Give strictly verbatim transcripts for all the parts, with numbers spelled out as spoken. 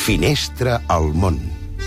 Finestra al món.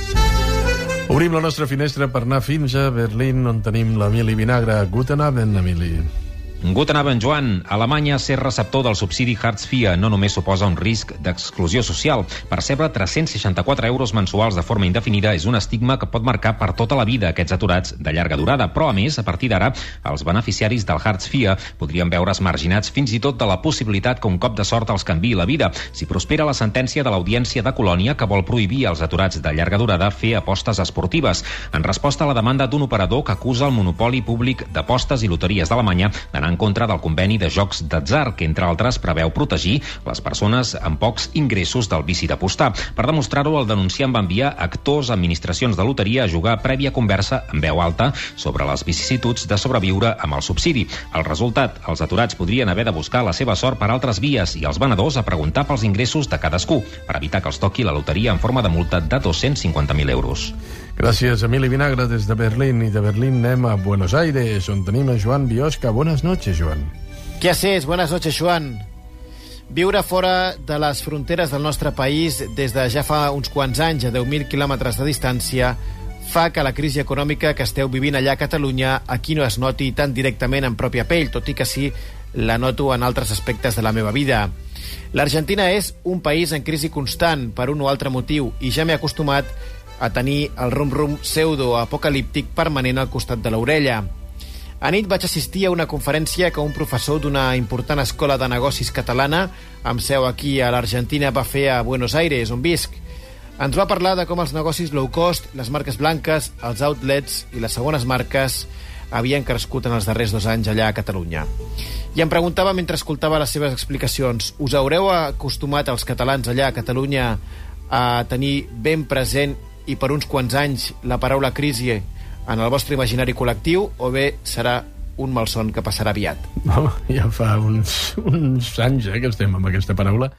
Obrim la nostra finestra per anar fins a Berlín, on tenim l'Emili Vinagre. Guten Abend, Emili. Guten Abend, Joan. A Alemanya, ser receptor del subsidi Hartz vier no només suposa un risc d'exclusió social. Percebre tres-cents seixanta-quatre euros mensuals de forma indefinida és un estigma que pot marcar per tota la vida aquests aturats de llarga durada. Però, a més, a partir d'ara, els beneficiaris del Hartz vier podrien veure's marginats fins i tot de la possibilitat que un cop de sort els canviï la vida. Si prospera la sentència de l'Audiència de Colònia, que vol prohibir als aturats de llarga durada fer apostes esportives, en resposta a la demanda d'un operador que acusa el monopoli públic d'apostes i loteries d'Alemanya d'anar en contra del conveni de jocs d'atzar, que, entre altres, preveu protegir les persones amb pocs ingressos del vici d'apostar. Per demostrar-ho, el denunciant va enviar actors a administracions de loteria a jugar prèvia conversa en veu alta sobre les vicissituds de sobreviure amb el subsidi. El resultat, els aturats podrien haver de buscar la seva sort per altres vies i els venedors a preguntar pels ingressos de cadascú, per evitar que els toqui la loteria en forma de multa de dos-cents cinquanta mil euros. Gràcies, Emili Vinagre, des de Berlín. I de Berlín anem a Buenos Aires, on tenim a Joan Biosca. Buenas noches, Joan. ¿Qué haces? Buenas noches, Joan. Viure fora de les fronteres del nostre país des de ja fa uns quants anys, a deu mil quilòmetres de distància, fa que la crisi econòmica que esteu vivint allà a Catalunya aquí no es noti tan directament en pròpia pell, tot i que sí la noto en altres aspectes de la meva vida. L'Argentina és un país en crisi constant per un o altre motiu i ja m'he acostumat a tenir el rum-rum pseudo-apocalíptic permanent al costat de l'orella. A nit vaig assistir a una conferència que un professor d'una important escola de negocis catalana, amb seu aquí a l'Argentina, va fer a Buenos Aires, on visc. Ens va parlar de com els negocis low cost, les marques blanques, els outlets i les segones marques havien crescut en els darrers dos anys allà a Catalunya. I em preguntava mentre escoltava les seves explicacions: us haureu acostumat els catalans allà a Catalunya a tenir ben present i per uns quants anys la paraula crisi en el vostre imaginari col·lectiu, o bé serà un malson que passarà aviat? No, ja fa uns, uns anys eh, que estem amb aquesta paraula.